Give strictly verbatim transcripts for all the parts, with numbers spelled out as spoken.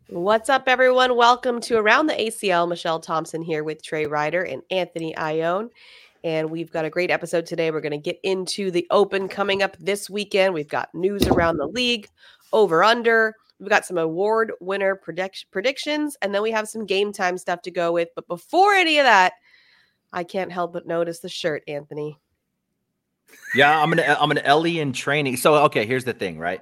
What's up, everyone? Welcome to Around the A C L. Michelle Thompson here with Trey Ryder and Anthony Ione. And we've got a great episode today. We're going to get into the Open coming up this weekend. We've got news around the league, over under. We've got some award winner predict- predictions, and then we have some game time stuff to go with. But before any of that, I can't help but notice the shirt, Anthony. Yeah, I'm gonna I'm gonna Ellie in training. So okay, here's the thing, right?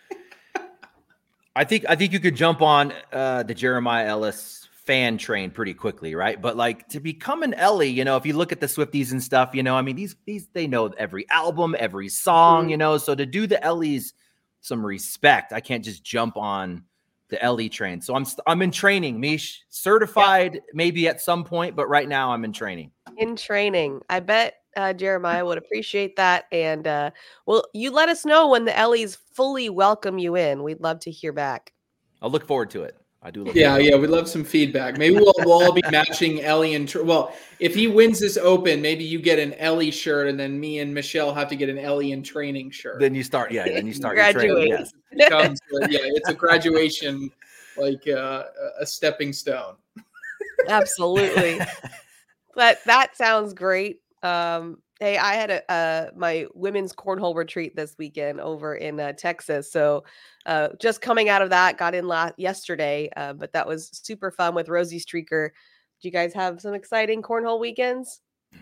I think I think you could jump on uh, the Jeremiah Ellis fan train pretty quickly, right? But like to become an Ellie, you know, if you look at the Swifties and stuff, you know, I mean, these these they know every album, every song, you know. So to do the Ellies some respect, I can't just jump on the Ellie train. So I'm I'm in training, Mish, certified yep. maybe at some point, but right now I'm in training. In training, I bet. Uh, Jeremiah would appreciate that. And uh, well, you let us know when the Ellies fully welcome you in. We'd love to hear back. I'll look forward to it. I do. Look yeah, yeah, we'd love some feedback. Maybe we'll, we'll all be matching Ellie and – well, if he wins this Open, maybe you get an Ellie shirt and then me and Michelle have to get an Ellie in training shirt. Then you start – yeah, then you start your training. Yes. It becomes, uh, yeah, it's a graduation, like uh, a stepping stone. Absolutely. But that sounds great. Um, hey, I had a uh, my women's cornhole retreat this weekend over in uh, Texas. So uh, just coming out of that, got in last yesterday, uh, but that was super fun with Rosie Streaker. Do you guys have some exciting cornhole weekends?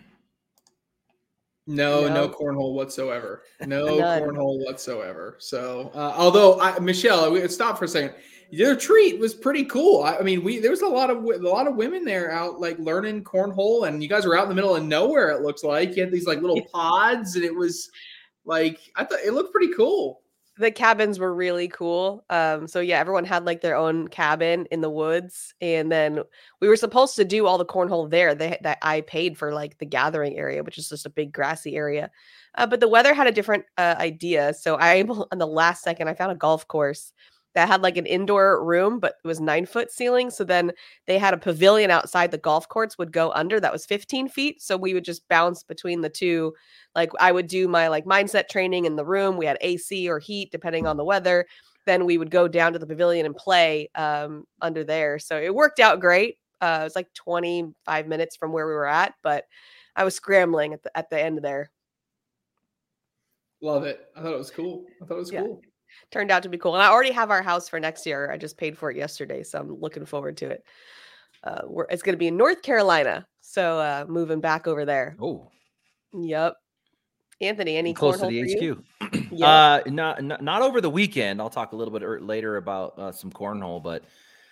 No, no, no cornhole whatsoever. No cornhole whatsoever. So, uh, although I, Michelle, we stop for a second. Your retreat was pretty cool. I, I mean, we there was a lot of a lot of women there out like learning cornhole, and you guys were out in the middle of nowhere. It looks like you had these like little pods, and it was like I thought it looked pretty cool. The cabins were really cool. Um, so yeah, everyone had like their own cabin in the woods, and then we were supposed to do all the cornhole there. They that I paid for like the gathering area, which is just a big grassy area. Uh, but the weather had a different uh, idea, so I able on the last second I found a golf course that had like an indoor room, but it was nine foot ceiling. So then they had a pavilion outside the golf courts would go under that was fifteen feet. So we would just bounce between the two. Like I would do my like mindset training in the room. We had A C or heat depending on the weather. Then we would go down to the pavilion and play um, under there. So it worked out great. Uh, it was like twenty-five minutes from where we were at, but I was scrambling at the, at the end of there. Love it. I thought it was cool. I thought it was yeah. cool. Turned out to be cool. And I already have our house for next year. I just paid for it yesterday, so I'm looking forward to it. Uh, we're, it's going to be in North Carolina, so uh, moving back over there. Oh. Yep. Anthony, any close to the H Q? Yep. uh, not, not not over the weekend. I'll talk a little bit later about uh, some cornhole, but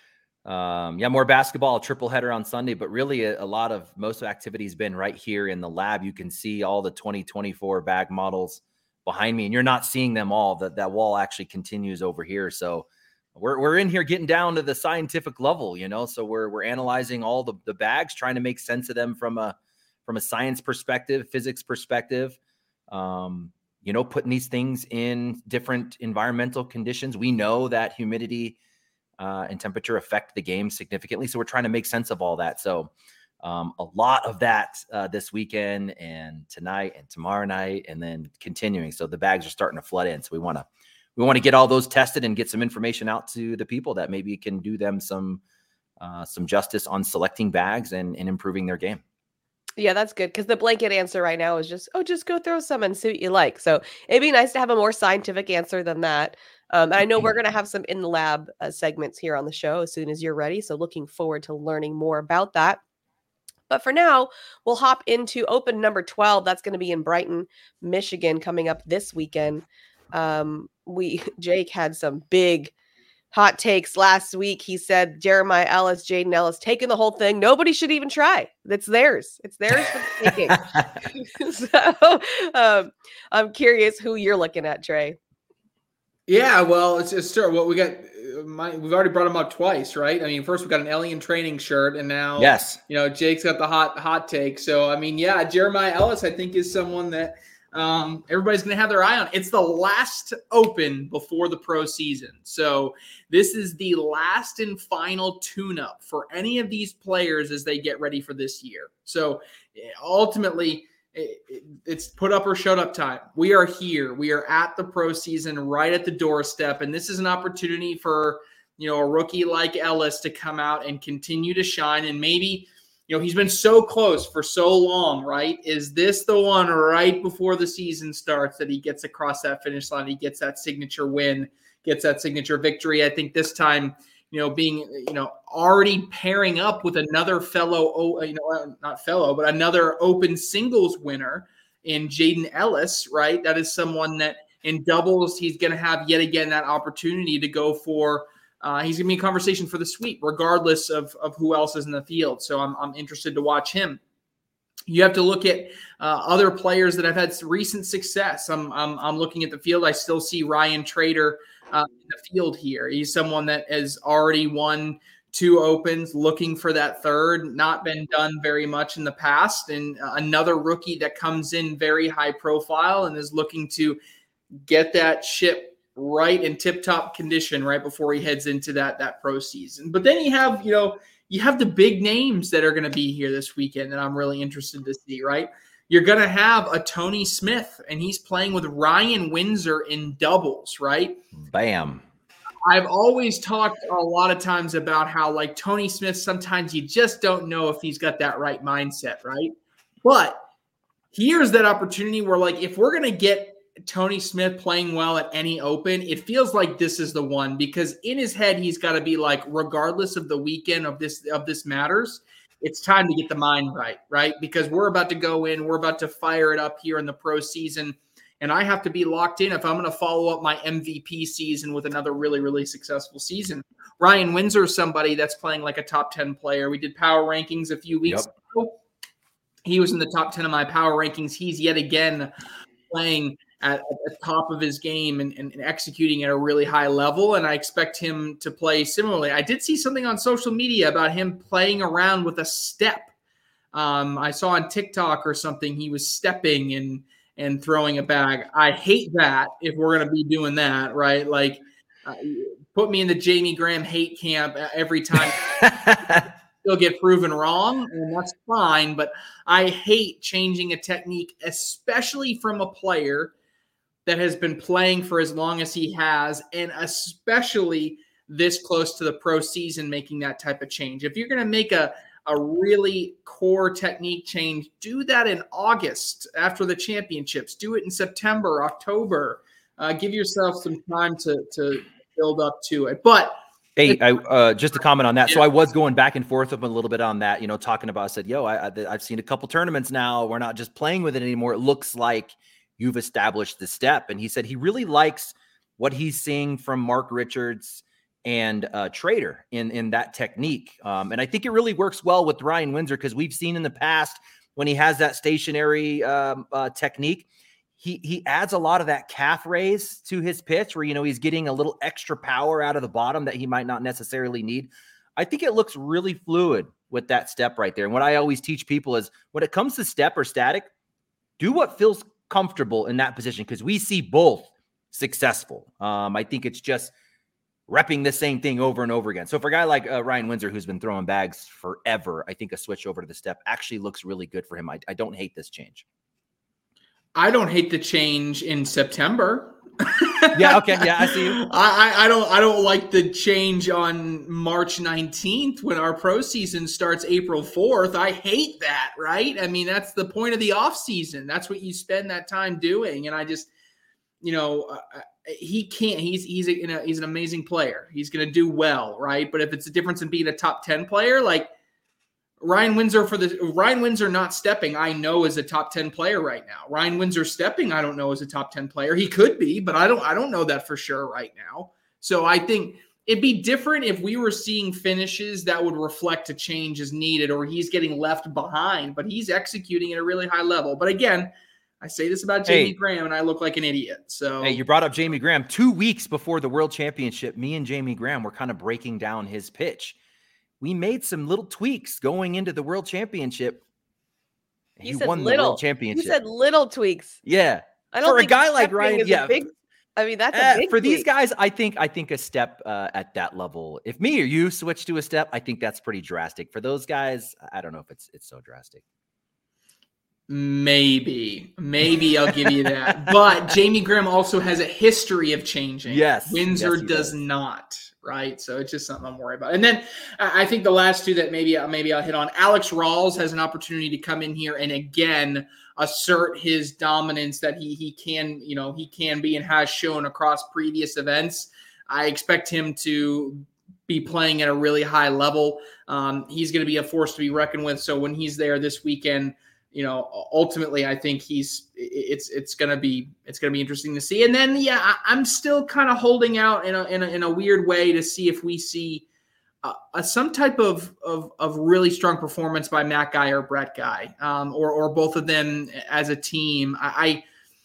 um, yeah, more basketball, a triple header on Sunday. But really, a, a lot of most of activity's been right here in the lab. You can see all the twenty twenty-four bag models behind me, and you're not seeing them all. That that wall actually continues over here. So we're we're in here getting down to the scientific level, you know. So we're we're analyzing all the, the bags, trying to make sense of them from a from a science perspective, physics perspective. Um, you know, putting these things in different environmental conditions. We know that humidity uh, and temperature affect the game significantly. So we're trying to make sense of all that. So Um, a lot of that uh, this weekend and tonight and tomorrow night, and then continuing. So the bags are starting to flood in. So we want to we want to get all those tested and get some information out to the people that maybe can do them some uh, some justice on selecting bags and, and improving their game. Yeah, that's good, because the blanket answer right now is just, oh, just go throw some and see what you like. So it'd be nice to have a more scientific answer than that. Um, and I know we're going to have some in the lab uh, segments here on the show as soon as you're ready. So looking forward to learning more about that. But for now, we'll hop into Open number twelve. That's going to be in Brighton, Michigan, coming up this weekend. Um, we Jake had some big hot takes last week. He said Jeremiah Ellis, Jaden Ellis, taking the whole thing. Nobody should even try. It's theirs. It's theirs for the taking. So um, I'm curious who you're looking at, Trey. Yeah, well, it's just well, what we got. My, we've already brought him up twice, right? I mean, first we got an Ellie in training shirt, and now, yes, you know, Jake's got the hot hot take. So, I mean, yeah, Jeremiah Ellis, I think, is someone that um, everybody's going to have their eye on. It's the last Open before the pro season, so this is the last and final tune-up for any of these players as they get ready for this year. So, ultimately, it's put up or shut up time. We are here. We are at the pro season, right at the doorstep. And this is an opportunity for, you know, a rookie like Ellis to come out and continue to shine. And maybe, you know, he's been so close for so long, right? Is this the one right before the season starts that he gets across that finish line? He gets that signature win, gets that signature victory. I think this time, you know, being, you know, already pairing up with another fellow, you know, not fellow, but another open singles winner in Jaden Ellis, right? That is someone that in doubles, he's going to have yet again that opportunity to go for, uh, he's going to be in conversation for the sweep, regardless of, of who else is in the field. So I'm, I'm interested to watch him. You have to look at uh, other players that have had recent success. I'm, I'm, I'm looking at the field. I still see Ryan Trader uh, in the field here. He's someone that has already won two opens, looking for that third, not been done very much in the past. And uh, another rookie that comes in very high profile and is looking to get that ship right in tip-top condition right before he heads into that, that pro season. But then you have, you know, you have the big names that are going to be here this weekend that I'm really interested to see, right? You're going to have a Tony Smith, and he's playing with Ryan Windsor in doubles, right? Bam. I've always talked a lot of times about how, like, Tony Smith, sometimes you just don't know if he's got that right mindset, right? But here's that opportunity where, like, if we're going to get Tony Smith playing well at any open, it feels like this is the one, because in his head, he's got to be like, regardless of the weekend of this, of this matters, it's time to get the mind right, right? Because we're about to go in, we're about to fire it up here in the pro season. And I have to be locked in if I'm going to follow up my M V P season with another really, really successful season. Ryan Windsor is somebody that's playing like a top ten player. We did power rankings a few weeks yep. ago. He was in the top ten of my power rankings. He's yet again playing at, at the top of his game and, and, and executing at a really high level. And I expect him to play similarly. I did see something on social media about him playing around with a step. Um, I saw on TikTok or something, he was stepping and, and throwing a bag. I hate that if we're going to be doing that, right? Like, uh, put me in the Jamie Graham hate camp every time. He'll get proven wrong, and that's fine. But I hate changing a technique, especially from a player that has been playing for as long as he has, and especially this close to the pro season, making that type of change. If you're going to make a a really core technique change, do that in August after the championships. Do it in September, October. Uh, give yourself some time to to build up to it. But hey, I, uh, just to comment on that. Yeah. So I was going back and forth with him a little bit on that, you know, talking about, I said, yo, I, I, I've seen a couple tournaments now. We're not just playing with it anymore. It looks like you've established the step. And he said he really likes what he's seeing from Mark Richards and uh, Trader in, in that technique. Um, and I think it really works well with Ryan Windsor, because we've seen in the past when he has that stationary um, uh, technique, he he adds a lot of that calf raise to his pitch where, you know, he's getting a little extra power out of the bottom that he might not necessarily need. I think it looks really fluid with that step right there. And what I always teach people is when it comes to step or static, do what feels comfortable in that position, because we see both successful. Um, I think it's just repping the same thing over and over again. So for a guy like uh, Ryan Windsor, who's been throwing bags forever, I think a switch over to the step actually looks really good for him. I, I don't hate this change. I don't hate the change in September. Yeah. Okay. Yeah. I see you. I, I don't, I don't like the change on March nineteenth when our pro season starts April fourth. I hate that. Right. I mean, that's the point of the off season. That's what you spend that time doing. And I just, you know, uh, he can't, he's, he's, a, you know, he's an amazing player. He's going to do well. Right. But if it's a difference in being a top ten player, like, Ryan Windsor for the Ryan Windsor not stepping, I know is a top ten player right now. Ryan Windsor stepping, I don't know is a top ten player. He could be, but I don't I don't know that for sure right now. So I think it'd be different if we were seeing finishes that would reflect a change as needed, or he's getting left behind, but he's executing at a really high level. But again, I say this about Jamie hey, Graham, and I look like an idiot. So hey, you brought up Jamie Graham. Two weeks before the World Championship, me and Jamie Graham were kind of breaking down his pitch. We made some little tweaks going into the World Championship. He won the World Championship. You said little tweaks. Yeah. I don't for think a guy like Ryan, yeah. Big, I mean, that's a uh, big for tweak. these guys, I think I think a step uh, at that level. If me or you switch to a step, I think that's pretty drastic. For those guys, I don't know if it's it's so drastic. Maybe, maybe I'll give you that. But Jamie Graham also has a history of changing. Yes. Windsor yes, does does. not. right? So it's just something I'm worried about. And then I think the last two that maybe maybe I'll hit on, Alex Rawls has an opportunity to come in here and again assert his dominance that he he can, you know, he can be and has shown across previous events. I expect him to be playing at a really high level. Um, he's going to be a force to be reckoned with. So when he's there this weekend, you know, ultimately, I think he's it's it's gonna be it's gonna be interesting to see. And then, yeah, I, I'm still kind of holding out in a, in a in a weird way to see if we see uh, a, some type of, of of really strong performance by Matt Guy or Brett Guy, um, or or both of them as a team. I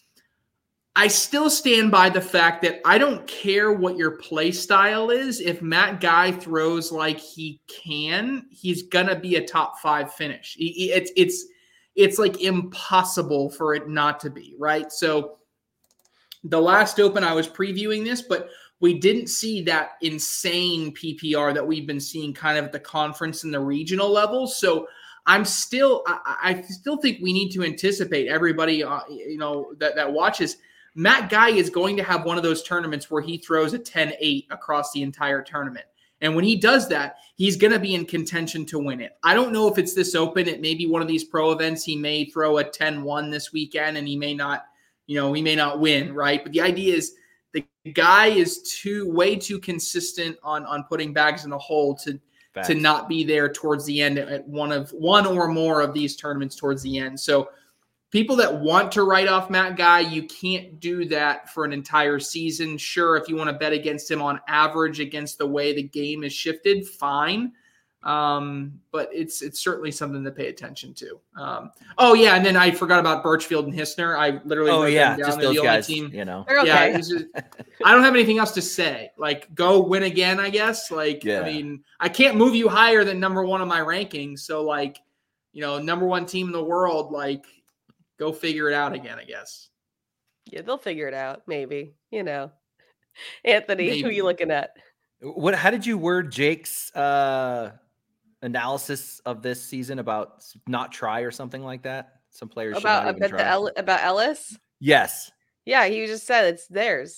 I still stand by the fact that I don't care what your play style is. If Matt Guy throws like he can, he's gonna be a top five finish. He, it's it's It's like impossible for it not to be, right? So the last Open, I was previewing this, but we didn't see that insane P P R that we've been seeing kind of at the conference and the regional level. So I'm still, I, I still think we need to anticipate everybody, uh, you know, that, that watches. Matt Guy is going to have one of those tournaments where he throws a ten eight across the entire tournament. And when he does that, he's going to be in contention to win it. I don't know if it's this Open. It may be one of these pro events. He may throw a ten one this weekend and he may not, you know, he may not win, right? But the idea is the guy is too, way too consistent on, on putting bags in the hole to, Facts. to not be there towards the end at one of one or more of these tournaments towards the end. So people that want to write off Matt Guy, you can't do that for an entire season. Sure, if you want to bet against him on average against the way the game is shifted, fine. Um, but it's it's certainly something to pay attention to. Um, oh, yeah, and then I forgot about Birchfield and Hissner. I literally oh, wrote yeah, them down. just They're those the guys, only team. You know. They're okay. Yeah, just, I don't have anything else to say. Like, go win again, I guess. Like, yeah. I mean, I can't move you higher than number one on my rankings. So, like, you know, number one team in the world, like, go figure it out again, I guess. Yeah, they'll figure it out. Maybe, you know, Anthony, maybe. Who are you looking at? What, how did you word Jake's uh, analysis of this season about not try or something like that? Some players about, should not even about try. The El- about Ellis? Yes. Yeah. He just said it's theirs.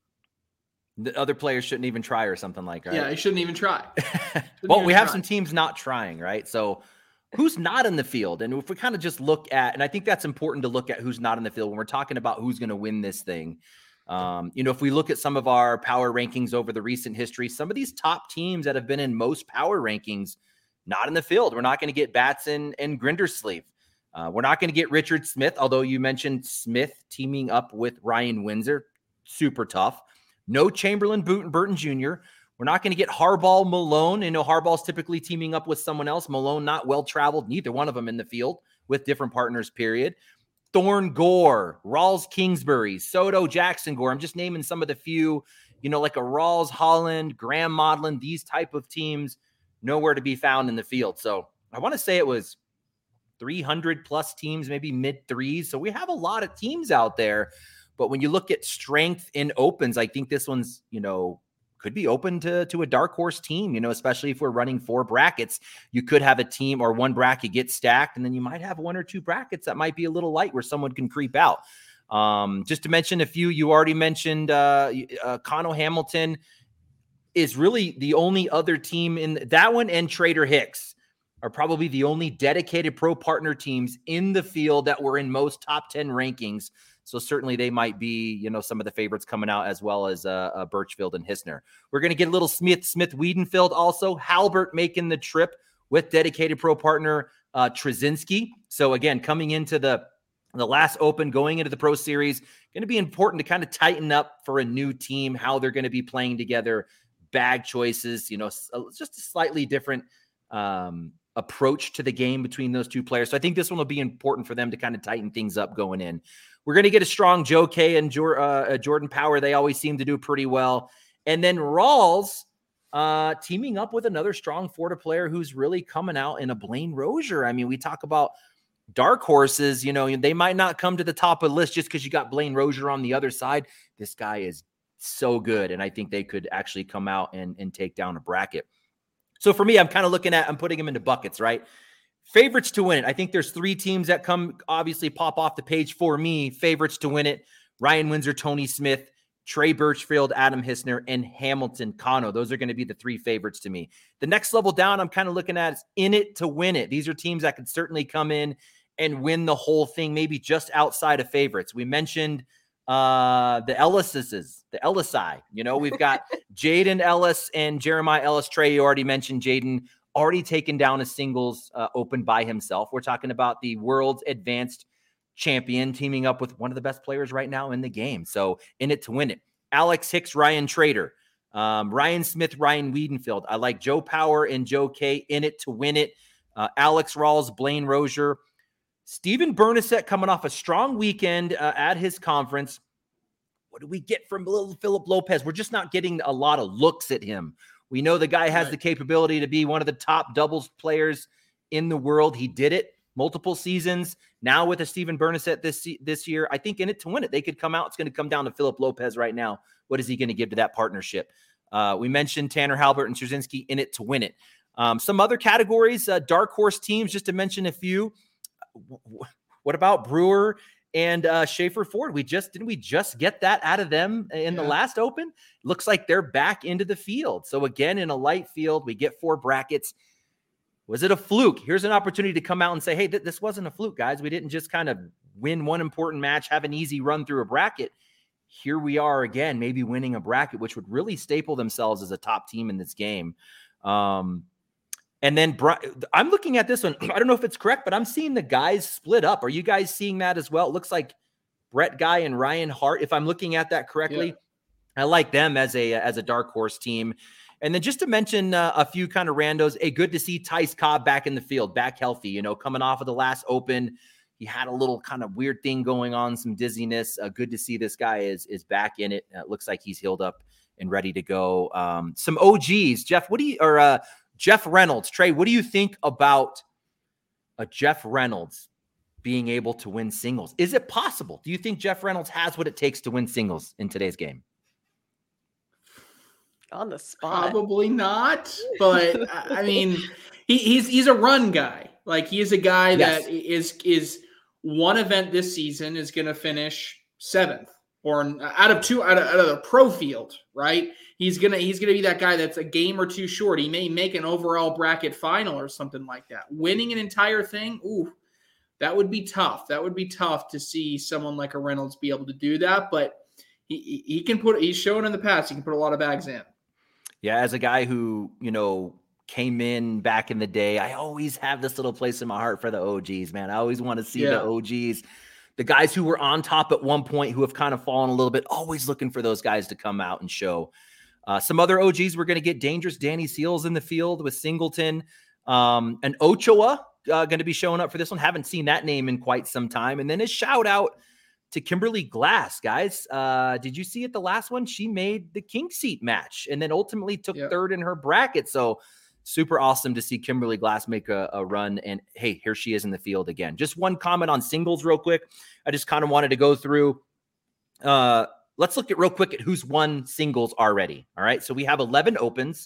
The other players shouldn't even try or something like that. Yeah. They shouldn't even try. Shouldn't well, even we have try. Some teams not trying, right? So who's not in the field? And if we kind of just look at, and I think that's important to look at who's not in the field when we're talking about who's going to win this thing. Um, you know, if we look at some of our power rankings over the recent history, some of these top teams that have been in most power rankings, not in the field. We're not going to get Batson and Grindersleeve. Uh, we're not going to get Richard Smith, although you mentioned Smith teaming up with Ryan Windsor. Super tough. No Chamberlain, Burton, Burton Junior We're not going to get Harbaugh, Malone. You know, Harbaugh's typically teaming up with someone else. Malone, not well-traveled, neither one of them in the field with different partners, period. Thorne Gore, Rawls Kingsbury, Soto Jackson Gore. I'm just naming some of the few, you know, like a Rawls Holland, Graham Modlin, these type of teams, nowhere to be found in the field. So I want to say it was three hundred plus teams, maybe mid threes. So we have a lot of teams out there. But when you look at strength in opens, I think this one's, you know, could be open to, to a dark horse team, you know, especially if we're running four brackets. You could have a team or one bracket get stacked, and then you might have one or two brackets that might be a little light where someone can creep out. Um, just to mention a few, you already mentioned uh, uh, Connell Hamilton is really the only other team in that one, and Trader Hicks are probably the only dedicated pro partner teams in the field that were in most top ten rankings. So certainly they might be, you know, some of the favorites coming out, as well as uh, uh, Birchfield and Hissner. We're going to get a little Smith, Smith Wiedenfeld also. Halbert making the trip with dedicated pro partner uh, Trzynski. So again, coming into the, the last Open, going into the Pro Series, going to be important to kind of tighten up for a new team, how they're going to be playing together, bag choices, you know, just a slightly different um, approach to the game between those two players. So I think this one will be important for them to kind of tighten things up going in. We're going to get a strong Joe Kay and Jor- uh, Jordan Power. They always seem to do pretty well. And then Rawls uh, teaming up with another strong Florida player who's really coming out in a Blaine Rozier. I mean, we talk about dark horses, you know, they might not come to the top of the list just because you got Blaine Rozier on the other side. This guy is so good, and I think they could actually come out and, and take down a bracket. So for me, I'm kind of looking at, I'm putting them into buckets, right? Favorites to win it. I think there's three teams that come, obviously pop off the page for me. Favorites to win it: Ryan Windsor, Tony Smith, Trey Birchfield, Adam Hissner, and Hamilton Kano. Those are going to be the three favorites to me. The next level down I'm kind of looking at is in it to win it. These are teams that could certainly come in and win the whole thing, maybe just outside of favorites. We mentioned uh, the Ellises, the Ellisi. You know, we've got Jaden Ellis and Jeremiah Ellis. Trey, you already mentioned Jaden, already taken down a singles uh, open by himself. We're talking about the world's advanced champion teaming up with one of the best players right now in the game. So in it to win it. Alex Hicks, Ryan Trader, um, Ryan Smith, Ryan Wiedenfield. I like Joe Power and Joe K in it to win it. Uh, Alex Rawls, Blaine Rozier, Steven Bernasek coming off a strong weekend uh, at his conference. What do we get from little Philip Lopez? We're just not getting a lot of looks at him. We know the guy has right. the capability to be one of the top doubles players in the world. He did it multiple seasons. Now with a Steven Bernasek this this year, I think in it to win it, they could come out. It's going to come down to Philip Lopez right now. What is he going to give to that partnership? Uh, we mentioned Tanner Halbert and Trzynski in it to win it. Um, some other categories, uh, dark horse teams, just to mention a few. What about Brewer and uh, Schaefer Ford? We just didn't we just get that out of them in yeah. the last Open? Looks like they're back into the field. So again, in a light field, we get four brackets. Was it a fluke? Here's an opportunity to come out and say, hey, th- this wasn't a fluke, guys. We didn't just kind of win one important match, have an easy run through a bracket. Here we are again, maybe winning a bracket, which would really staple themselves as a top team in this game. Um, and then I'm looking at this one. I don't know if it's correct, but I'm seeing the guys split up. Are you guys seeing that as well? It looks like Brett Guy and Ryan Hart, if I'm looking at that correctly. Yeah. I like them as a as a dark horse team. And then just to mention uh, a few kind of randos, a good to see Tice Cobb back in the field, back healthy, you know, coming off of the last Open. He had a little kind of weird thing going on, some dizziness. Uh, good to see this guy is is back in it. Uh, looks like he's healed up and ready to go. Um, some O Gs, Jeff, what do you, or uh, Jeff Reynolds, Trey, what do you think about a Jeff Reynolds being able to win singles? Is it possible? Do you think Jeff Reynolds has what it takes to win singles in today's game? On the spot. Probably not, but I mean, he, he's he's a run guy. Like he is a guy yes. that is is one event this season is going to finish seventh or out of two out of, out of the pro field, right? He's gonna he's gonna be that guy that's a game or two short. He may make an overall bracket final or something like that. Winning an entire thing, ooh, that would be tough. That would be tough to see someone like a Reynolds be able to do that. But he he can put. He's shown in the past he can put a lot of bags in. Yeah, as a guy who, you know, came in back in the day, I always have this little place in my heart for the O Gs, man. I always want to see yeah. the O Gs, the guys who were on top at one point who have kind of fallen a little bit, always looking for those guys to come out and show. Uh, some other O Gs we're going to get dangerous. Danny Seals in the field with Singleton. Um, and Ochoa uh, going to be showing up for this one. Haven't seen that name in quite some time. And then a shout out to Kimberly Glass, guys. Uh, did you see it the last one? She made the king seat match and then ultimately took yep. third in her bracket. So super awesome to see Kimberly Glass make a, a run. And hey, here she is in the field again. Just one comment on singles real quick. I just kind of wanted to go through. Uh, let's look at real quick at who's won singles already. All right. So we have eleven opens,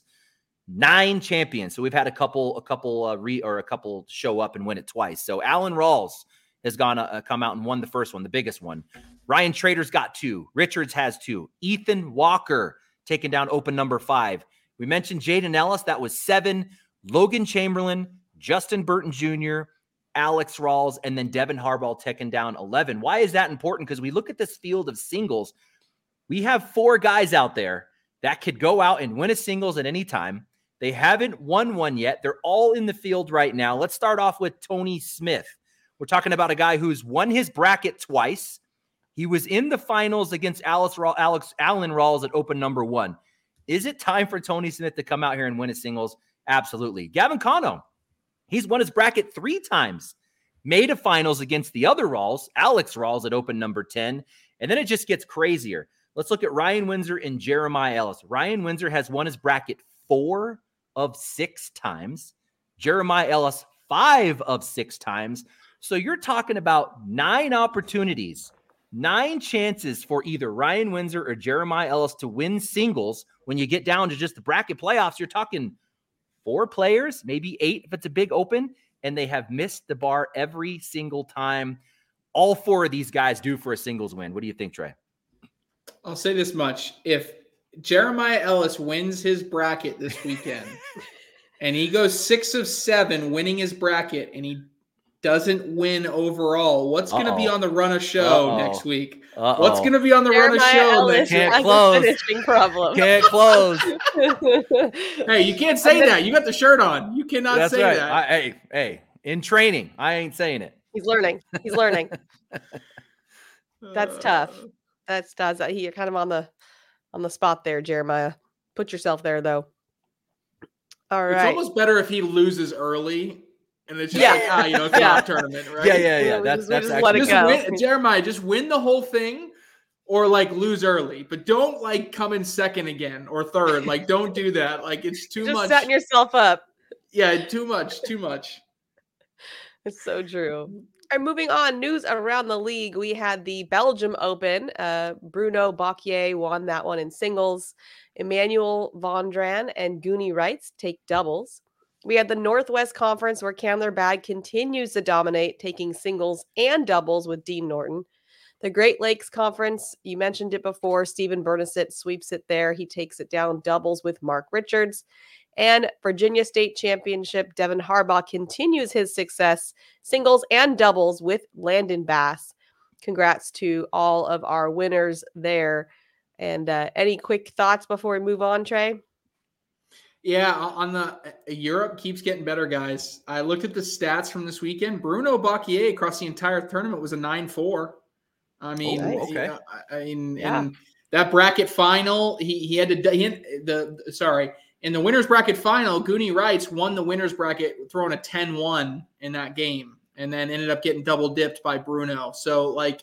nine champions. So we've had a couple, a couple uh, re or a couple show up and win it twice. So Alan Rawls has gone uh, come out and won the first one, the biggest one. Ryan Trader's got two. Richards has two. Ethan Walker taking down open number five. We mentioned Jaden Ellis. That was seven. Logan Chamberlain, Justin Burton Junior, Alex Rawls, and then Devin Harbaugh taking down eleven. Why is that important? Because we look at this field of singles. We have four guys out there that could go out and win a singles at any time. They haven't won one yet. They're all in the field right now. Let's start off with Tony Smith. We're talking about a guy who's won his bracket twice. He was in the finals against Alex, Alex Alan Rawls at open number one. Is it time for Tony Smith to come out here and win his singles? Absolutely. Gavin Cano, he's won his bracket three times. Made a finals against the other Rawls, Alex Rawls at open number ten. And then it just gets crazier. Let's look at Ryan Windsor and Jeremiah Ellis. Ryan Windsor has won his bracket four of six times. Jeremiah Ellis, five of six times. So you're talking about nine opportunities, nine chances for either Ryan Windsor or Jeremiah Ellis to win singles. When you get down to just the bracket playoffs, you're talking four players, maybe eight if it's a big open, and they have missed the bar every single time. All four of these guys do for a singles win. What do you think, Trey? I'll say this much. If Jeremiah Ellis wins his bracket this weekend and he goes six of seven winning his bracket and he doesn't win overall, what's going to be on the run of show Uh-oh. next week? Uh-oh. What's going to be on the Jeremiah run of show Ellis next week? Can't close. Finishing problem. Can't close. Hey, you can't say that. You got the shirt on. You cannot That's say right. that. I, hey, hey, in training, I ain't saying it. He's learning. He's learning. That's tough. That's does that. You're kind of on the on the spot there, Jeremiah. Put yourself there, though. All right. It's almost better if he loses early, and it's just yeah. like, ah, you know, it's yeah. not a tournament, right? Yeah, yeah, yeah. yeah that's just, that's just actually just win, Jeremiah. Just win the whole thing, or like lose early, but don't like come in second again or third. Like, don't do that. Like, it's too just much. Setting yourself up. Yeah, too much. Too much. It's so true. All right, moving on. News around the league. We had the Belgium Open. Uh, Bruno Bocquier won that one in singles. Emmanuel Vondran and Goonie Wrights take doubles. We had the Northwest Conference where Candler Bag continues to dominate, taking singles and doubles with Dean Norton. The Great Lakes Conference, you mentioned it before. Stephen Bernasett sweeps it there. He takes it down doubles with Mark Richards. And Virginia State Championship, Devin Harbaugh continues his success, singles and doubles with Landon Bass. Congrats to all of our winners there. And uh, any quick thoughts before we move on, Trey? Yeah, on the uh, Europe keeps getting better, guys. I looked at the stats from this weekend. Bruno Bocquier across the entire tournament was a nine four. I mean, oh, okay. You know, I mean, yeah. in that bracket final, he he had to he had, the sorry. In the winner's bracket final, Goonie Wrights won the winner's bracket throwing a ten one in that game and then ended up getting double dipped by Bruno. So like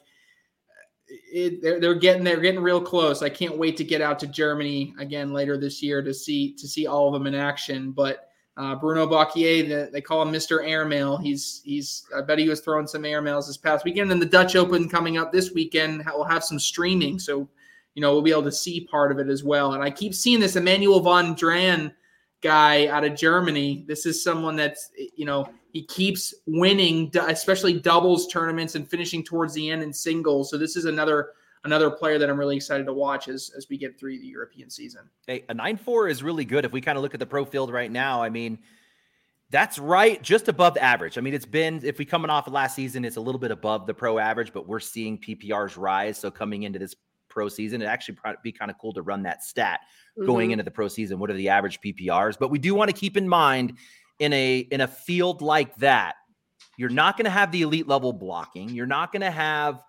it, they're, they're getting they're getting real close. I can't wait to get out to Germany again later this year to see to see all of them in action. But uh, Bruno Bocquier, the, they call him Mister Airmail. He's he's I bet he was throwing some airmails this past weekend. And the Dutch Open coming up this weekend will have some streaming. So you know, we'll be able to see part of it as well. And I keep seeing this Emmanuel Vondran guy out of Germany. This is someone that's, you know, he keeps winning, especially doubles tournaments and finishing towards the end in singles. So this is another another player that I'm really excited to watch as, as we get through the European season. Hey, a nine four is really good. If we kind of look at the pro field right now, I mean, that's right, just above average. I mean, it's been, if we coming off of last season, it's a little bit above the pro average, but we're seeing P P Rs rise. So coming into this pro season, it actually probably be kind of cool to run that stat going mm-hmm. into the pro season. What are the average P P Rs? But we do want to keep in mind in a in a field like that, you're not going to have the elite level blocking. You're not going to have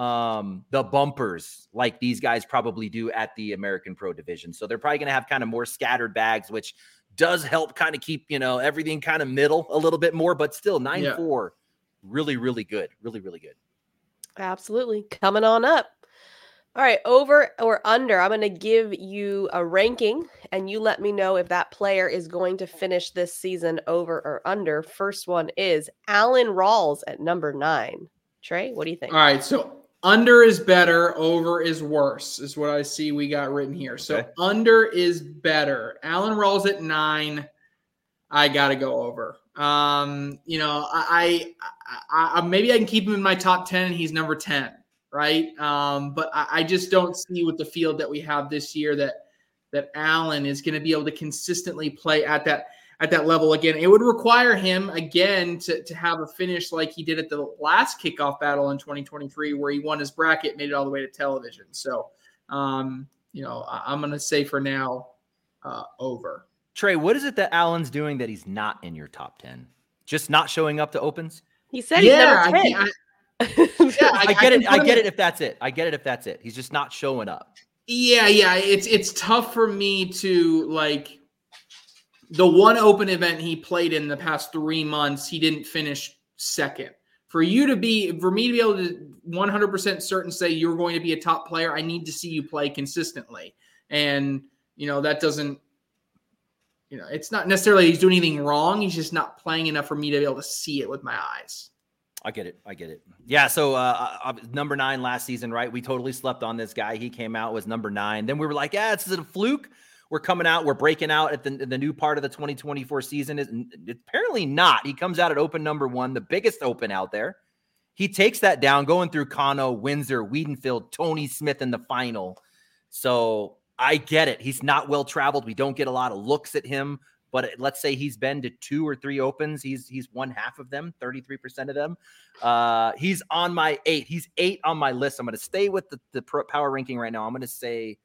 um, the bumpers like these guys probably do at the American Pro Division. So they're probably going to have kind of more scattered bags, which does help kind of keep, you know, everything kind of middle a little bit more, but still nine four, yeah. really, really good. Really, really good. Absolutely. Coming on up. All right, over or under, I'm going to give you a ranking, and you let me know if that player is going to finish this season over or under. First one is Alan Rawls at number nine. Trey, what do you think? All right, so under is better, over is worse, is what I see we got written here. So okay. Under is better. Alan Rawls at nine. I got to go over. Um, you know, I, I, I maybe I can keep him in my top ten, and he's number ten. Right. Um, but I, I just don't see with the field that we have this year that that Allen is going to be able to consistently play at that at that level again. It would require him again to, to have a finish like he did at the last kickoff battle in twenty twenty-three, where he won his bracket, made it all the way to television. So, um, you know, I, I'm going to say for now uh, over. Trey, what is it that Allen's doing that he's not in your top ten? Just not showing up to opens? He said he's yeah, number ten. I, I, yeah, I, I get I it. I get it if that's it. I get it if that's it. He's just not showing up. Yeah, yeah. It's it's tough for me to like the one open event he played in the past three months, he didn't finish second. For you to be, for me to be able to one hundred percent certain say you're going to be a top player, I need to see you play consistently. And, you know, that doesn't, you know, it's not necessarily he's doing anything wrong. He's just not playing enough for me to be able to see it with my eyes. I get it. I get it. Yeah. So uh, uh, number nine last season, right? We totally slept on this guy. He came out was number nine. Then we were like, yeah, it's a fluke. We're coming out. We're breaking out at the, the new part of the twenty twenty-four season. Is apparently not. He comes out at open number one, the biggest open out there. He takes that down, going through Kano, Windsor, Wiedenfield, Tony Smith in the final. So I get it. He's not well traveled. We don't get a lot of looks at him. But let's say he's been to two or three opens. He's he's won half of them, thirty-three percent of them. Uh, he's on my eight. He's eight on my list. I'm going to stay with the, the power ranking right now. I'm going to say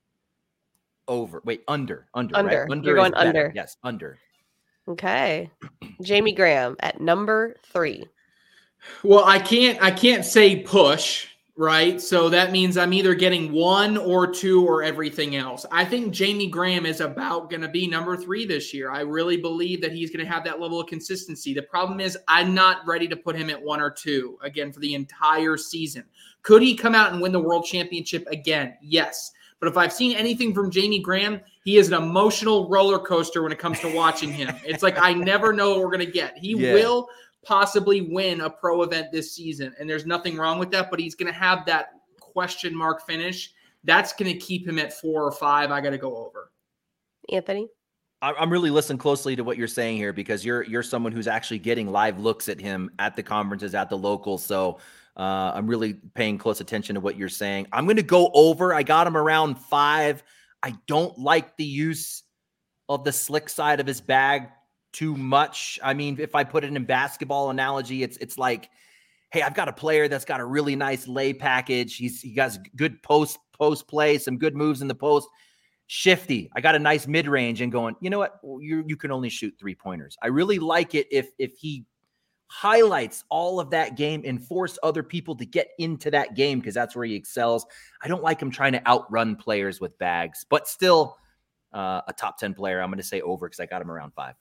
over. Wait, under. Under. Under. Right? Under You're going better. under. Yes, under. Okay. Jamie Graham at number three. Well, I can't I can't say push, right? So that means I'm either getting one or two or everything else. I think Jamie Graham is about going to be number three this year. I really believe that he's going to have that level of consistency. The problem is I'm not ready to put him at one or two again for the entire season. Could he come out and win the world championship again? Yes. But if I've seen anything from Jamie Graham, he is an emotional roller coaster when it comes to watching him. It's like I never know what we're going to get. He yeah. will possibly win a pro event this season, and there's nothing wrong with that, but he's going to have that question mark finish. That's going to keep him at four or five. I got to go over. Anthony? I'm really listening closely to what you're saying here because you're you're someone who's actually getting live looks at him at the conferences, at the locals. So uh, I'm really paying close attention to what you're saying. I'm going to go over. I got him around five. I don't like the use of the slick side of his bag too much. I mean, if I put it in basketball analogy, it's it's like, hey, I've got a player that's got a really nice lay package. He's he got good post post play, some good moves in the post. Shifty. I got a nice mid range and going, you know what? You you can only shoot three pointers. I really like it if if he highlights all of that game and force other people to get into that game because that's where he excels. I don't like him trying to outrun players with bags, but still uh, a top ten player. I'm going to say over because I got him around five.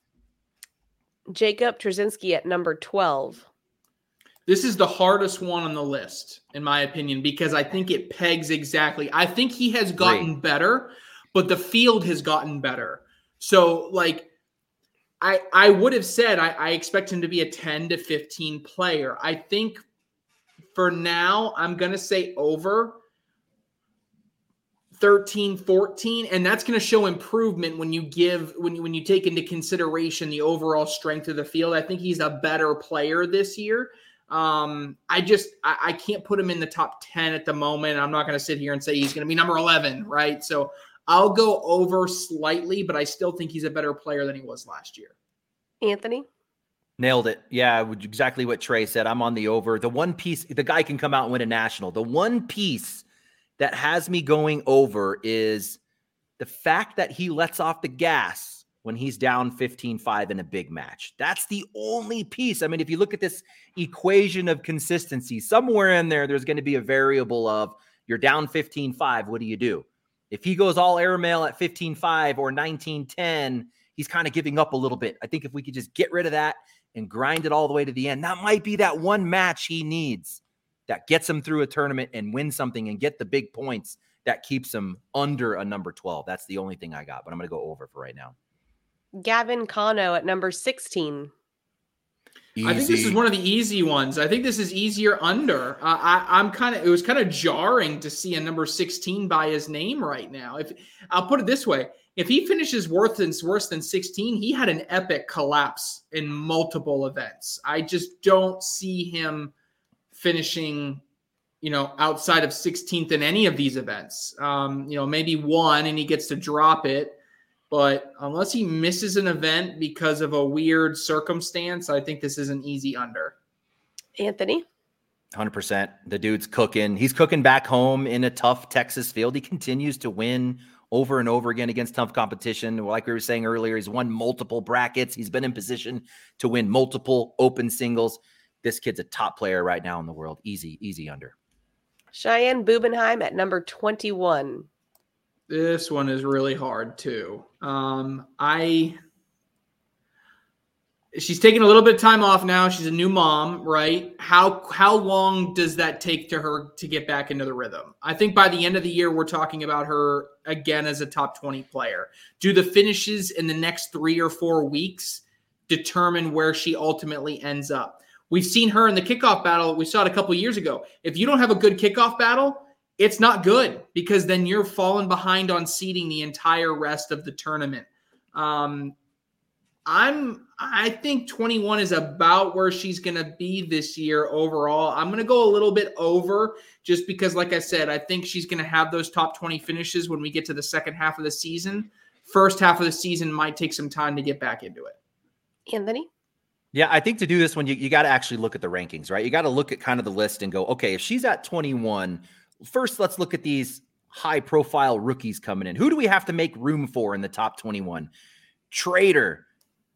Jacob Trzynski at number twelve. This is the hardest one on the list, in my opinion, because I think it pegs exactly. I think he has gotten Great. better, but the field has gotten better. So, like, I I would have said I, I expect him to be a ten to fifteen player. I think for now, I'm going to say over thirteen, fourteen, and that's going to show improvement when you give when you when you take into consideration the overall strength of the field. I think he's a better player this year. Um, I just I, I can't put him in the top ten at the moment. I'm not going to sit here and say he's going to be number eleven, right? So I'll go over slightly, but I still think he's a better player than he was last year. Anthony? Nailed it. Yeah, exactly what Trey said. I'm on the over. The one piece, the guy can come out and win a national. The one piece that has me going over is the fact that he lets off the gas when he's down fifteen five in a big match. That's the only piece. I mean, if you look at this equation of consistency, somewhere in there, there's going to be a variable of you're down fifteen five. What do you do? If he goes all airmail at fifteen five or nineteen ten, he's kind of giving up a little bit. I think if we could just get rid of that and grind it all the way to the end, that might be that one match he needs that gets him through a tournament and win something and get the big points that keeps him under a number twelve. That's the only thing I got, but I'm going to go over for right now. Gavin Cano at number sixteen. Easy. I think this is one of the easy ones. I think this is easier under. Uh, I, I'm kind of, it was kind of jarring to see a number sixteen by his name right now. If I'll put it this way, if he finishes worse than, worse than sixteen, he had an epic collapse in multiple events. I just don't see him finishing, you know, outside of sixteenth in any of these events. Um, you know, maybe one and he gets to drop it. But unless he misses an event because of a weird circumstance, I think this is an easy under. Anthony? one hundred percent. The dude's cooking. He's cooking back home in a tough Texas field. He continues to win over and over again against tough competition. Like we were saying earlier, he's won multiple brackets. He's been in position to win multiple open singles. This kid's a top player right now in the world. Easy, easy under. Cheyenne Bubenheim at number twenty-one. This one is really hard too. Um, I, she's taking a little bit of time off now. She's a new mom, right? How, how long does that take to her to get back into the rhythm? I think by the end of the year, we're talking about her again as a top twenty player. Do the finishes in the next three or four weeks determine where she ultimately ends up? We've seen her in the kickoff battle. We saw it a couple of years ago. If you don't have a good kickoff battle, it's not good because then you're falling behind on seeding the entire rest of the tournament. Um, I'm I think twenty-one is about where she's going to be this year overall. I'm going to go a little bit over just because, like I said, I think she's going to have those top twenty finishes when we get to the second half of the season. First half of the season might take some time to get back into it. Anthony? Yeah, I think to do this one, you, you got to actually look at the rankings, right? You got to look at kind of the list and go, okay, if she's at twenty-one, first let's look at these high-profile rookies coming in. Who do we have to make room for in the top twenty-one? Trader,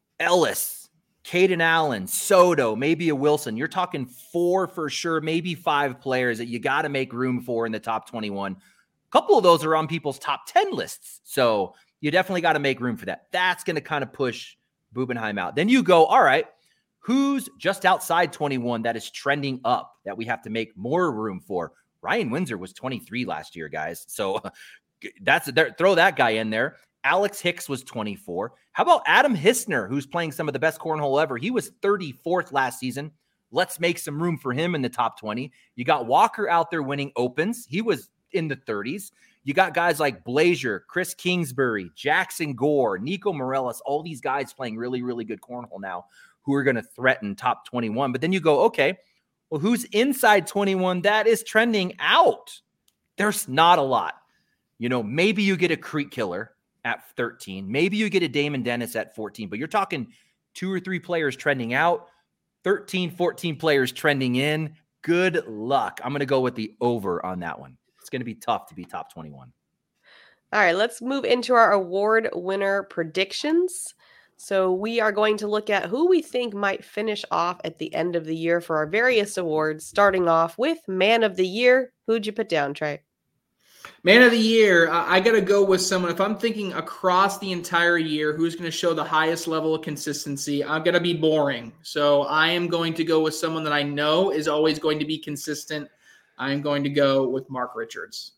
Ellis, Caden Allen, Soto, maybe a Wilson. You're talking four for sure, maybe five players that you got to make room for in the top twenty-one. A couple of those are on people's top ten lists. So you definitely got to make room for that. That's going to kind of push Bubenheim out. Then you go, all right, who's just outside twenty-one that is trending up that we have to make more room for? Ryan Windsor was twenty-three last year, guys. So that's throw that guy in there. Alex Hicks was twenty-four. How about Adam Hissner, who's playing some of the best cornhole ever? He was thirty-fourth last season. Let's make some room for him in the top twenty. You got Walker out there winning opens. He was in the thirties. You got guys like Blazier, Chris Kingsbury, Jackson Gore, Nico Morellis, all these guys playing really, really good cornhole now who are going to threaten top twenty-one. But then you go, okay, well, who's inside twenty-one that is trending out? There's not a lot. You know, maybe you get a Creek Killer at thirteen. Maybe you get a Damon Dennis at fourteen, but you're talking two or three players trending out, thirteen, fourteen players trending in. Good luck. I'm going to go with the over on that one. It's going to be tough to be top twenty-one. All right, let's move into our award winner predictions. So we are going to look at who we think might finish off at the end of the year for our various awards, starting off with Man of the Year. Who'd you put down, Trey? Man of the Year, I, I got to go with someone. If I'm thinking across the entire year, who's going to show the highest level of consistency, I'm going to be boring. So I am going to go with someone that I know is always going to be consistent. I am going to go with Mark Richards.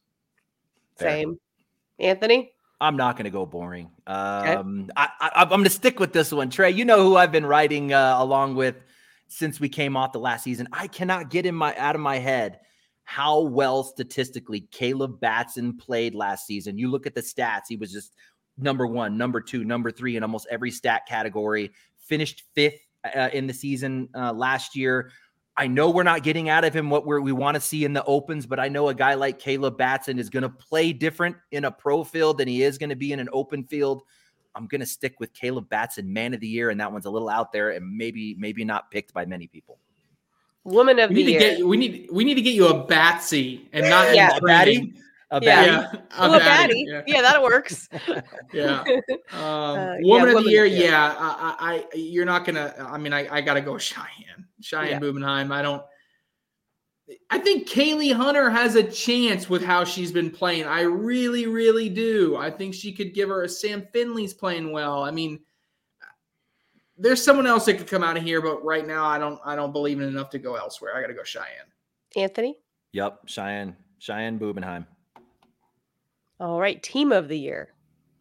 Fair. Same. Anthony? I'm not going to go boring. Um, okay. I, I, I'm going to stick with this one. Trey, you know who I've been writing uh, along with since we came off the last season. I cannot get in my out of my head how well statistically Caleb Batson played last season. You look at the stats. He was just number one, number two, number three in almost every stat category. Finished fifth uh, in the season uh, last year. I know we're not getting out of him what we're, we want to see in the opens, but I know a guy like Caleb Batson is going to play different in a pro field than he is going to be in an open field. I'm going to stick with Caleb Batson, Man of the Year, and that one's a little out there and maybe maybe not picked by many people. Woman of we the Year. Year. Get, we need we need to get you a Batsy and not yeah. a Batty. A yeah. Batty. Yeah, a Ooh, a Batty. Batty. Yeah. yeah, that works. yeah. Um, uh, woman yeah, of woman the Year. of the year. Yeah. I, I, you're not gonna. I mean, I, I got to go Cheyenne. Cheyenne Yeah. Bubenheim. I don't. I think Kaylee Hunter has a chance with how she's been playing. I really, really do. I think she could give her a Sam Finley's playing well. I mean, there's someone else that could come out of here, but right now I don't I don't believe in enough to go elsewhere. I got to go Cheyenne. Anthony? Yep, Cheyenne. Cheyenne Bubenheim. All right, Team of the Year.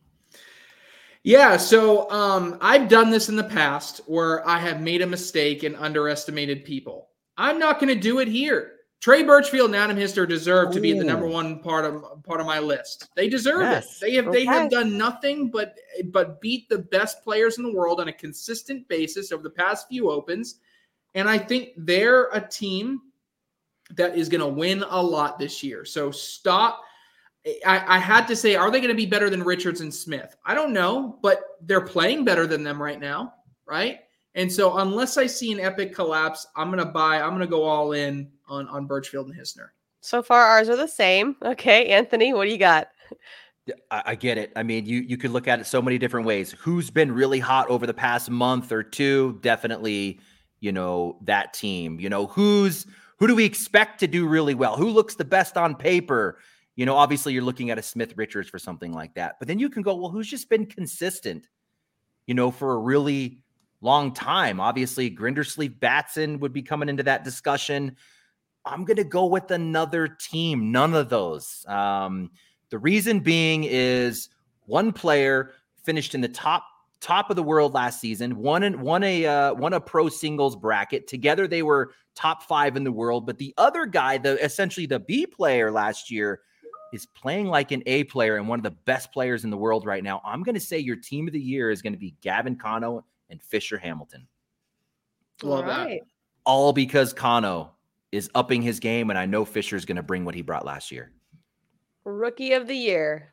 Yeah, so um, I've done this in the past where I have made a mistake and underestimated people. I'm not going to do it here. Trey Birchfield and Adam Hissner deserve to be the number one part of part of my list. They deserve Yes. it. They have Okay. they have done nothing but but beat the best players in the world on a consistent basis over the past few opens. And I think they're a team that is going to win a lot this year. So stop. I, I had to say, are they going to be better than Richards and Smith? I don't know, but they're playing better than them right now, right? And so unless I see an epic collapse, I'm going to buy, I'm going to go all in on, on Birchfield and Hissner. So far, ours are the same. Okay, Anthony, what do you got? I, I get it. I mean, you you could look at it so many different ways. Who's been really hot over the past month or two? Definitely, you know, that team. You know, who's who do we expect to do really well? Who looks the best on paper? You know, obviously you're looking at a Smith Richards for something like that. But then you can go, well, who's just been consistent, you know, for a really long time? Obviously, Grindersleeve Batson would be coming into that discussion. I'm going to go with another team. None of those. Um, the reason being is one player finished in the top top of the world last season, won, an, won, a, uh, won a pro singles bracket. Together, they were top five in the world. But the other guy, the essentially the B player last year, is playing like an A player and one of the best players in the world right now. I'm going to say your team of the year is going to be Gavin Cano and Fisher Hamilton. Love All right. that. All because Kano is upping his game, and I know Fisher's going to bring what he brought last year. Rookie of the year.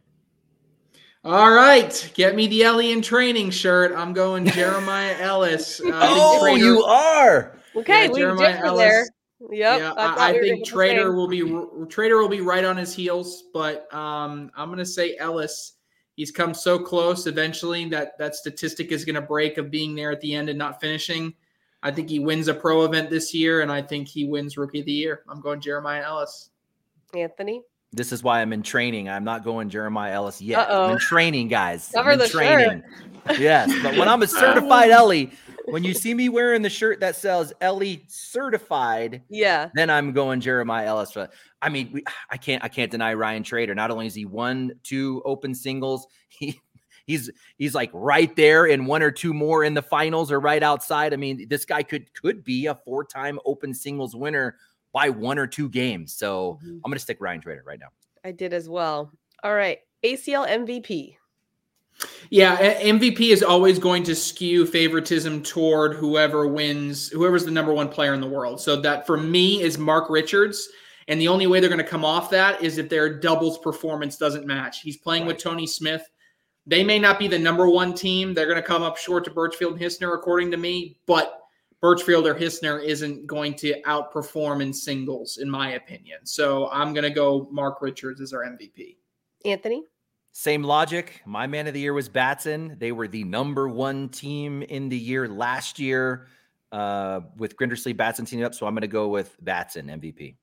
All right, get me the Ellie in training shirt. I'm going Jeremiah Ellis. Uh, oh, Trader, you are. Okay, yeah, we Jeremiah differ Ellis. there. Yep. Yeah, I, I, I we think Trader will be Trader will be right on his heels, but um, I'm going to say Ellis. He's come so close. Eventually, that that statistic is going to break of being there at the end and not finishing. I think he wins a pro event this year, and I think he wins Rookie of the Year. I'm going Jeremiah Ellis. Anthony. This is why I'm in training. I'm not going Jeremiah Ellis yet. Uh-oh. I'm in training, guys. Cover I'm in the training. Shirt. Yes, but when I'm a certified Ellie, when you see me wearing the shirt that says Ellie certified, yeah, then I'm going Jeremiah Ellis. I mean, we, I can't, I can't deny Ryan Trader. Not only is he won two open singles, he, he's, he's like right there in one or two more in the finals or right outside. I mean, this guy could, could be a four-time open singles winner by one or two games. So mm-hmm. I'm going to stick Ryan Trader right now. I did as well. All right. A C L M V P. Yeah, M V P is always going to skew favoritism toward whoever wins, whoever's the number one player in the world. So that for me is Mark Richards. And the only way they're going to come off that is if their doubles performance doesn't match. He's playing right. with Tony Smith. They may not be the number one team. They're going to come up short to Birchfield and Hisner, according to me. But Birchfield or Hisner isn't going to outperform in singles, in my opinion. So I'm going to go Mark Richards as our M V P. Anthony? Same logic. My man of the year was Batson. They were the number one team in the year last year uh, with Grindersley, Batson teaming up. So I'm going to go with Batson M V P.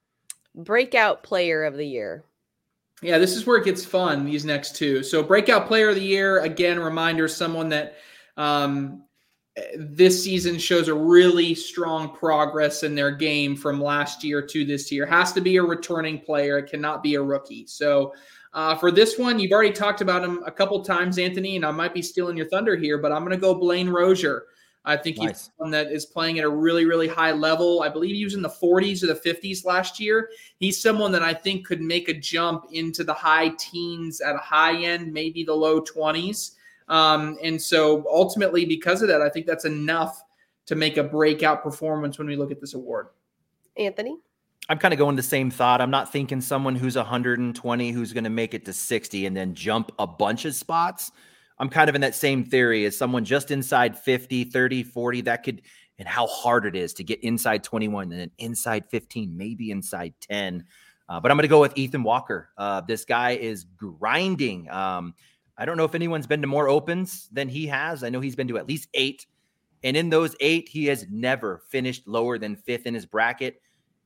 Breakout player of the year. Yeah, this is where it gets fun, these next two. So breakout player of the year, again, reminder, someone that um, this season shows a really strong progress in their game from last year to this year. Has to be a returning player. It cannot be a rookie. So uh, for this one, you've already talked about him a couple times, Anthony, and I might be stealing your thunder here, but I'm going to go Blaine Rozier. I think nice. He's one that is playing at a really, really high level. I believe he was in the forties or the fifties last year. He's someone that I think could make a jump into the high teens at a high end, maybe the low twenties. Um, and so ultimately, because of that, I think that's enough to make a breakout performance when we look at this award. Anthony? I'm kind of going the same thought. I'm not thinking someone who's one hundred twenty who's going to make it to sixty and then jump a bunch of spots. I'm kind of in that same theory as someone just inside fifty, thirty, forty, that could, and how hard it is to get inside twenty-one and then inside fifteen, maybe inside ten. Uh, but I'm going to go with Ethan Walker. Uh, this guy is grinding. Um, I don't know if anyone's been to more opens than he has. I know he's been to at least eight. And in those eight, he has never finished lower than fifth in his bracket.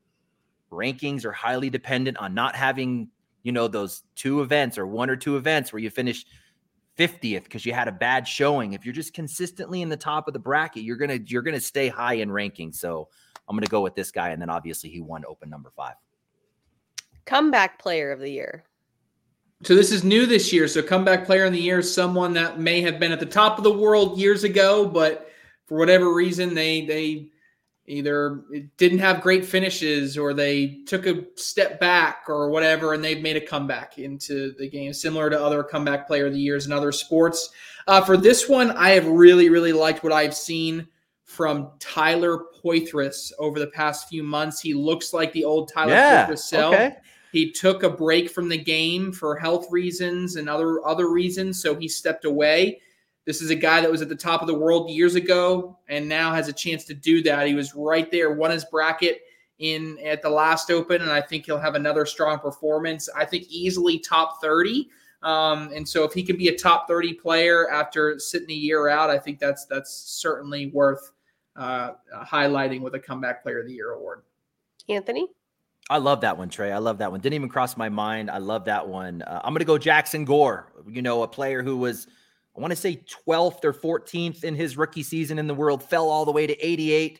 Rankings are highly dependent on not having, you know, those two events or one or two events where you finish fiftieth because you had a bad showing. If you're just consistently in the top of the bracket, you're going to, you're going to stay high in ranking. So I'm going to go with this guy. And then obviously he won open number five. Comeback player of the year. So this is new this year. So comeback player of the year is someone that may have been at the top of the world years ago, but for whatever reason, they they either didn't have great finishes or they took a step back or whatever, and they've made a comeback into the game, similar to other comeback player of the years in other sports. Uh, for this one, I have really, really liked what I've seen from Tyler Poitras over the past few months. He looks like the old Tyler yeah, Poitras self. Okay. He took a break from the game for health reasons and other other reasons, so he stepped away. This is a guy that was at the top of the world years ago and now has a chance to do that. He was right there, won his bracket in at the last Open, and I think he'll have another strong performance. I think easily top thirty. Um, and so if he can be a top thirty player after sitting a year out, I think that's that's certainly worth uh, highlighting with a Comeback Player of the Year award. Anthony? I love that one, Trey. I love that one. Didn't even cross my mind. I love that one. Uh, I'm going to go Jackson Gore, you know, a player who was, I want to say twelfth or fourteenth in his rookie season in the world, fell all the way to eighty-eight,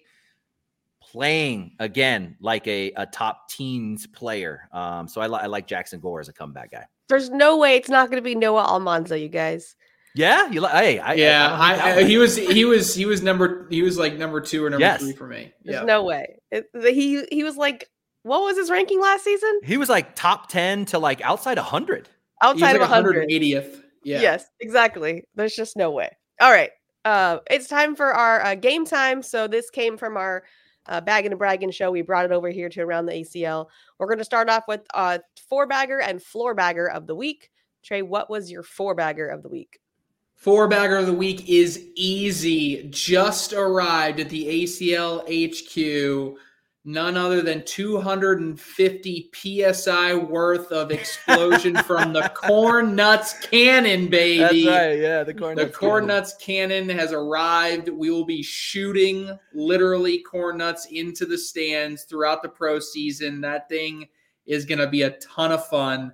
playing again like a, a top teens player. Um, so I, li- I like Jackson Gore as a comeback guy. There's no way it's not going to be Noah Almanza, you guys. Yeah, you like? Hey, I, yeah, I, I, I, he was he was he was number he was like number two or number yes. three for me. There's yeah. no way. It, he he was like, what was his ranking last season? He was like top ten to like outside one hundred. Outside like of one hundred. one hundred eightieth. Yeah. Yes, exactly. There's just no way. All right. Uh, it's time for our uh, game time. So this came from our uh, Baggin' and Braggin' show. We brought it over here to Around the A C L. We're going to start off with uh, four bagger and floor bagger of the week. Trey, what was your four bagger of the week? Four bagger of the week is easy. Just arrived at the A C L H Q. None other than two hundred fifty P S I worth of explosion from the Corn Nuts Cannon, baby. That's right. Yeah, the Corn The Nuts Corn Cannon. Nuts Cannon has arrived. We will be shooting literally corn nuts into the stands throughout the pro season. That thing is going to be a ton of fun.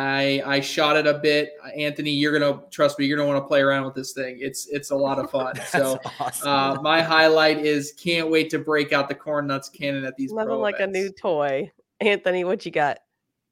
I I shot it a bit. Anthony, you're gonna trust me. You're gonna want to play around with this thing. It's it's a lot of fun. So awesome. uh, my highlight is can't wait to break out the Corn Nuts Cannon at these. Nothing pro like events. a new toy. Anthony, what you got?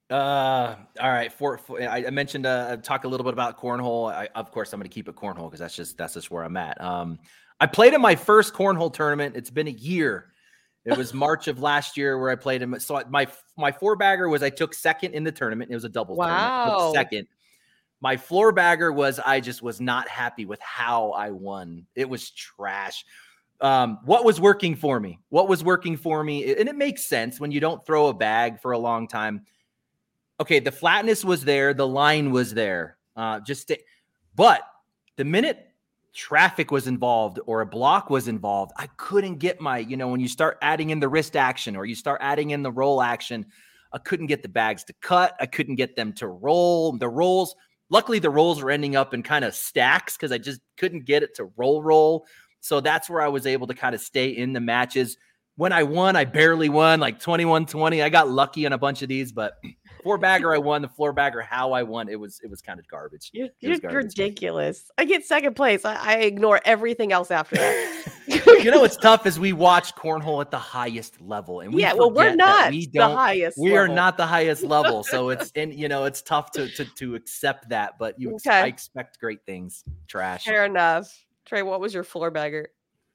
Uh, all right. For, for I I mentioned uh, talk a little bit about cornhole. I, of course, I'm going to keep it cornhole because that's just that's just where I'm at. Um, I played in my first cornhole tournament. It's been a year. It was March of last year where I played him. So my my four bagger was I took second in the tournament. It was a doubles tournament. I took Wow. second. My floor bagger was I just was not happy with how I won. It was trash. Um, what was working for me? What was working for me? And it makes sense when you don't throw a bag for a long time. Okay, the flatness was there. The line was there. Uh, just stay. But the minute traffic was involved or a block was involved, I couldn't get my, you know, when you start adding in the wrist action or you start adding in the roll action, I couldn't get the bags to cut. I couldn't get them to roll. The rolls, luckily the rolls were ending up in kind of stacks because I just couldn't get it to roll roll. So that's where I was able to kind of stay in the matches. When I won, I barely won, like twenty-one twenty. I got lucky on a bunch of these, but four bagger I won. The floor bagger, how I won, it was it was kind of garbage. You're, It you're was garbage. ridiculous. I get second place. I, I ignore everything else after that. You know what's tough is we watch cornhole at the highest level, and we yeah, well, we're forget that not we the don't. highest. We are level. not the highest level, so it's and you know it's tough to to to accept that. But you, Okay. I expect great things. Trash. Fair enough. Trey, what was your floor bagger?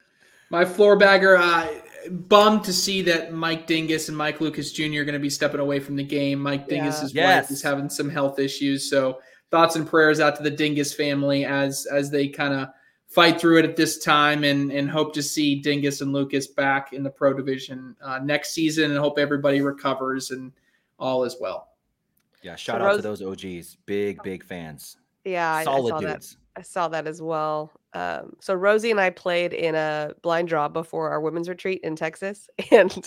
My floor bagger, uh, bummed to see that Mike Dingus and Mike Lucas Junior are going to be stepping away from the game. Mike Yeah. Dingus's Yes. wife is having some health issues, so thoughts and prayers out to the Dingus family as as they kind of fight through it at this time, and and hope to see Dingus and Lucas back in the pro division uh, next season, and hope everybody recovers and all is well. Yeah, shout So out Rose- to those O Gs. Big big fans. Yeah, I, I Solid saw that. dudes. I saw that as well. Um, so Rosie and I played in a blind draw before our women's retreat in Texas, and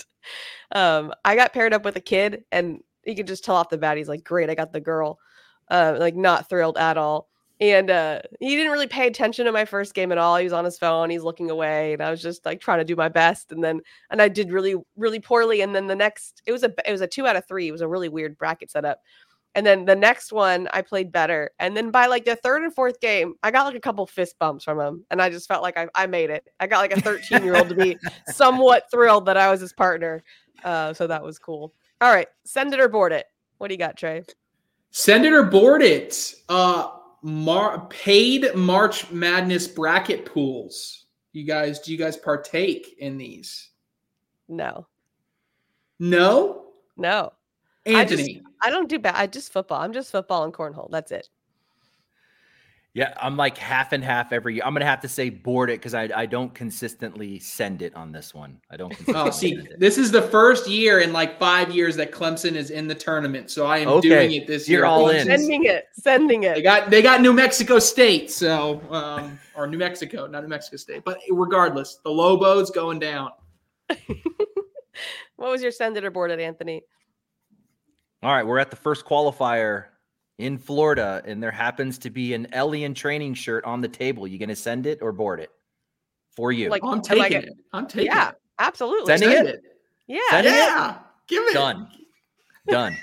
um, I got paired up with a kid, and you could just tell off the bat he's like, "Great, I got the girl." Uh, like not thrilled at all, and uh, he didn't really pay attention to my first game at all. He was on his phone, he's looking away, and I was just like trying to do my best, and then and I did really really poorly. And then the next, it was a it was a two out of three. It was a really weird bracket setup. And then the next one, I played better. And then by like the third and fourth game, I got like a couple fist bumps from him. And I just felt like I, I made it. I got like a thirteen-year-old to be somewhat thrilled that I was his partner. Uh, so that was cool. All right. Send it or board it. What do you got, Trey? Send it or board it. Uh, Mar- paid March Madness bracket pools. You guys, do you guys partake in these? No. No? No. Anthony. I don't do bad. I just football. I'm just football and cornhole. That's it. Yeah, I'm like half and half every year. I'm gonna have to say board it because I I don't consistently send it on this one. I don't. Oh, consistently see, send it. this is the first year in like five years that Clemson is in the tournament. So I am Okay, doing it this you're year. all in. Clemson's- Sending it. Sending They it. got they got New Mexico State, so um, or New Mexico, not New Mexico State. But regardless, the Lobos going down. What was your send it or board it, Anthony? All right, we're at the first qualifier in Florida, and there happens to be an Elian training shirt on the table. You gonna send it or board it for you? Like- Oh, I'm Like taking a- it. I'm taking Yeah, it. absolutely. Sending Send it? it. Yeah. Sending it? Yeah, give it. Done. Done.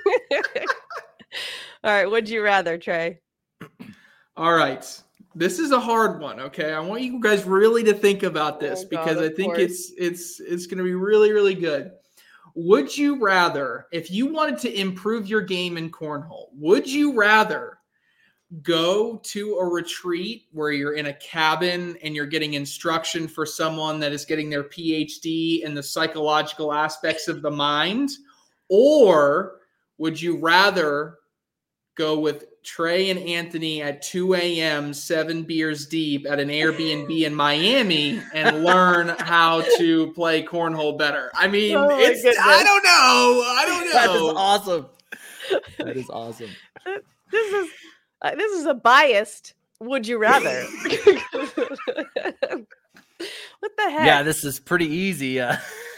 All right. Would you rather, Trey? All right. This is a hard one, okay? I want you guys really to think about this Oh, God, because I of think course. it's it's it's going to be really really good. Would you rather, if you wanted to improve your game in cornhole, would you rather go to a retreat where you're in a cabin and you're getting instruction for someone that is getting their P H D in the psychological aspects of the mind, or would you rather go with Trey and Anthony at two a.m., seven beers deep at an Airbnb in Miami and learn how to play cornhole better. I mean, Oh my it's, goodness. I don't know. I don't know. That is awesome. That is awesome. This is uh, this is a biased would you rather. What the heck? Yeah, this is pretty easy. Uh,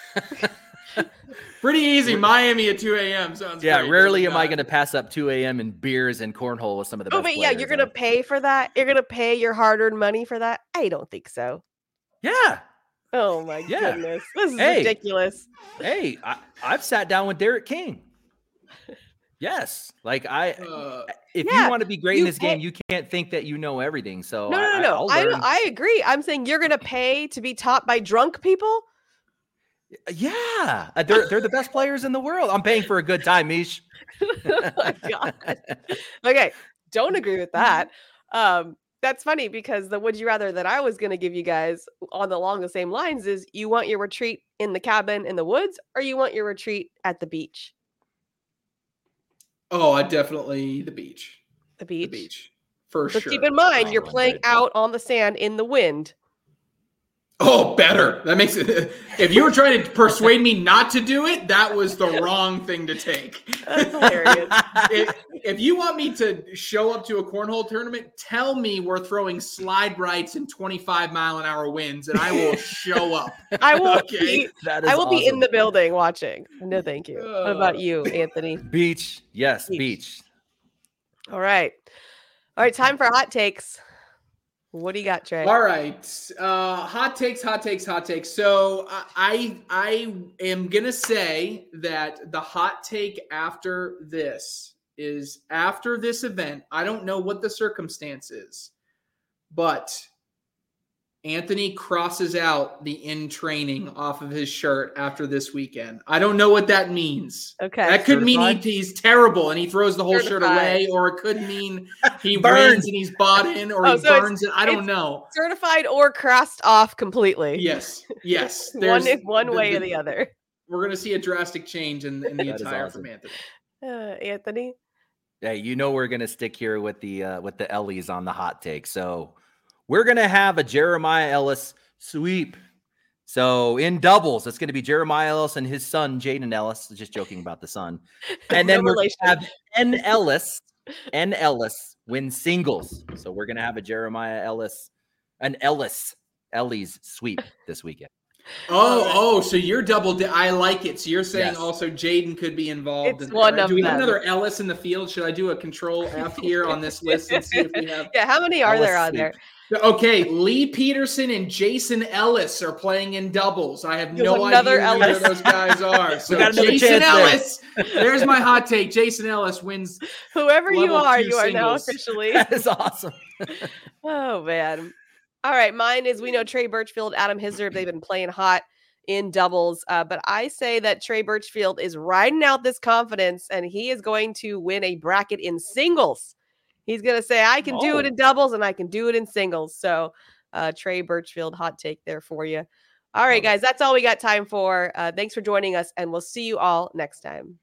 Pretty easy. Miami at two a.m. sounds yeah, great. rarely am Doesn't I matter. going to pass up two a.m. in beers and cornhole with some of the Oh, best but yeah, you're players, gonna uh, pay for that? You're gonna pay your hard-earned money for that? I don't think so. Yeah. Oh my Yeah. goodness. This is Hey. ridiculous. Hey, I, I've sat down with Derek King. Yes. Like I Uh, if Yeah, you want to be great you in this pay- game, you can't think that you know everything. So No, no, I, no, no. I'll I, learn. I agree. I'm saying you're gonna pay to be taught by drunk people. Yeah, uh, they're they're the best players in the world. I'm paying for a good time, Mish. Oh my God. Okay, don't agree with that. Um, that's funny because the would you rather that I was going to give you guys on the along the same lines is you want your retreat in the cabin in the woods or you want your retreat at the beach? oh, I definitely the beach. The beach. The beach. For But sure. keep in mind, Oh, you're well, playing good. out on the sand in the wind. Oh, better. That makes it. If you were trying to persuade me not to do it, that was the wrong thing to take. That's hilarious. if, if you want me to show up to a cornhole tournament, tell me we're throwing slide rights and twenty-five mile an hour winds, and I will show up. I will Okay. be, That is I will be in awesome. the building watching. No, thank you. What about Uh, you, Anthony? Beach. Yes, Beach. beach. All right. All right, time for hot takes. What do you got, Trey? All right. Uh, hot takes, hot takes, hot takes. So I I am gonna say that the hot take after this is after this event. I don't know what the circumstance is, but Anthony crosses out the in training off of his shirt after this weekend. I don't know what that means. Okay. That could mean Certified? he, he's terrible and he throws the whole shirt Certified. away, or it could mean he Burn. wins and he's bought in, or Oh, he so it's- burns it. I don't it's- know. Certified or crossed off completely. Yes, yes. one There's- one the- way the- or the other. We're going to see a drastic change in, in the That is attire awesome. from Anthony. Uh, Anthony? Hey, you know we're gonna stick here with the uh, with the Ellies on the hot take. So we're gonna have a Jeremiah Ellis sweep. So in doubles, it's gonna be Jeremiah Ellis and his son Jaden Ellis. Just joking about the son, and then No we're gonna relation. have N Ellis and Ellis win singles. So we're gonna have a Jeremiah Ellis, an Ellis Ellis sweep this weekend. Oh, oh, so you're double. Di- I like it. So you're saying Yes. also Jaden could be involved. It's in one that, right? of Do we have them. another Ellis in the field? Should I do a control F here on this list and see if we have? Yeah, how many are Ellis there on sweep. there? Okay, Lee Peterson and Jason Ellis are playing in doubles. I have There's no another idea who Ellis. those guys are. So got another Jason chance there. Ellis, there's my hot take. Jason Ellis wins. Whoever you Level are, two you are now singles. officially. That is awesome. Oh, man. All right. Mine is we know Trey Birchfield, Adam Hizzard. They've been playing hot in doubles. Uh, but I say that Trey Birchfield is riding out this confidence and he is going to win a bracket in singles. He's going to say, I can do it Oh. in doubles and I can do it in singles. So uh, Trey Birchfield, hot take there for you. All right, Love it. guys. That's all we got time for. Uh, thanks for joining us and we'll see you all next time.